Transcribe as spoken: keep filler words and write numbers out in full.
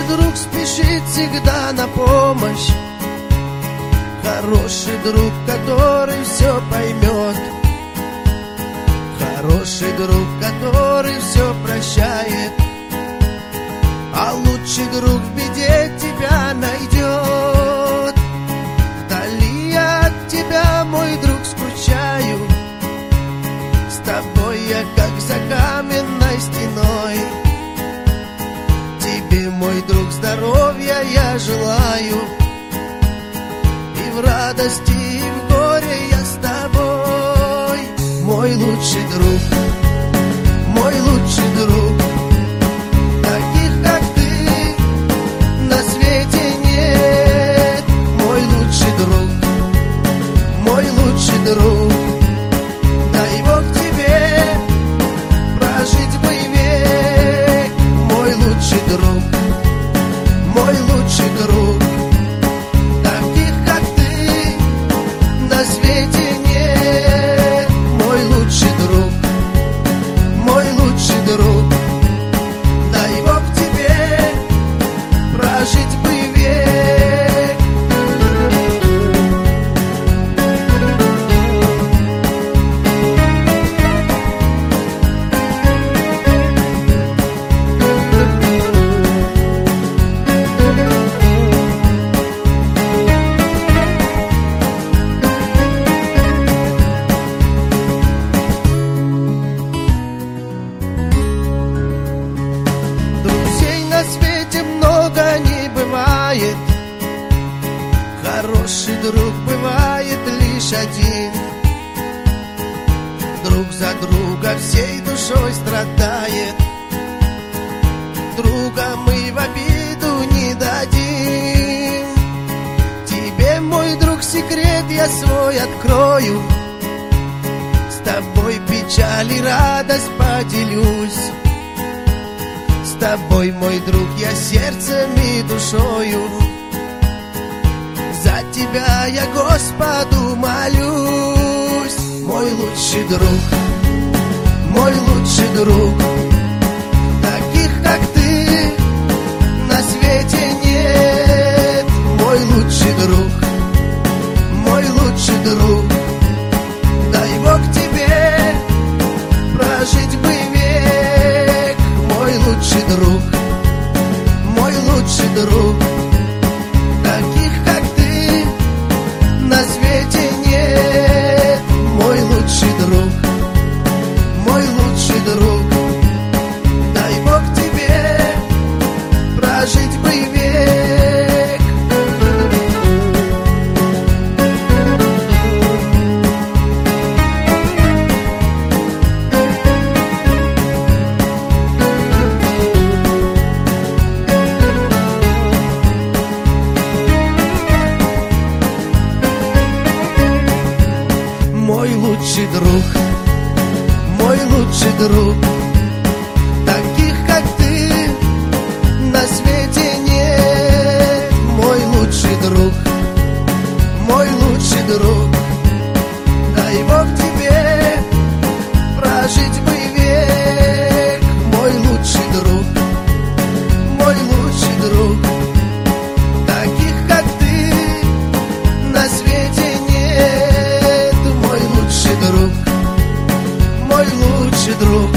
друг спешит всегда на помощь, хороший друг, который все поймет, хороший друг, который все прощает, а лучший друг в беде тебя найдет. Вдали от тебя, мой друг, скучаю, с тобой я как за каменной стеной. Тебе, мой друг, здоровья я желаю, и в радости, и в горе я с тобой. Мой лучший друг, мой лучший друг, таких как ты на свете нет. Мой лучший друг, мой лучший друг, дай Бог тебе прожить бы век. Мой лучший друг, мой лучший друг, таких как ты на свете нет. Мой лучший друг, мой лучший друг, дай Бог тебе прожить бы век. Друзей на свете много не бывает, хороший друг бывает лишь один. Друг за друга всей душой страдает, друга мы в обиду не дадим. Тебе, мой друг, секрет я свой открою, с тобой печаль и радость поделюсь. С тобой, мой друг, я сердцем и душою, за тебя я Господу молюсь. Мой лучший друг, мой лучший друг, таких как ты на свете нет. Мой лучший друг, мой лучший друг, дай Бог тебе прожить бы век. Мой лучший друг, мой лучший друг, таких как ты на свете нет. Мой лучший друг, мой лучший друг, дай Бог тебе прожить бы век. Мой лучший друг, мой лучший друг, таких как ты на свете нет. Мой лучший друг, мой лучший друг, дай Бог тебе прожить бы век. Мой лучший друг, мой лучший друг, таких как ты на свете нет. Мой лучший друг, мой лучший друг,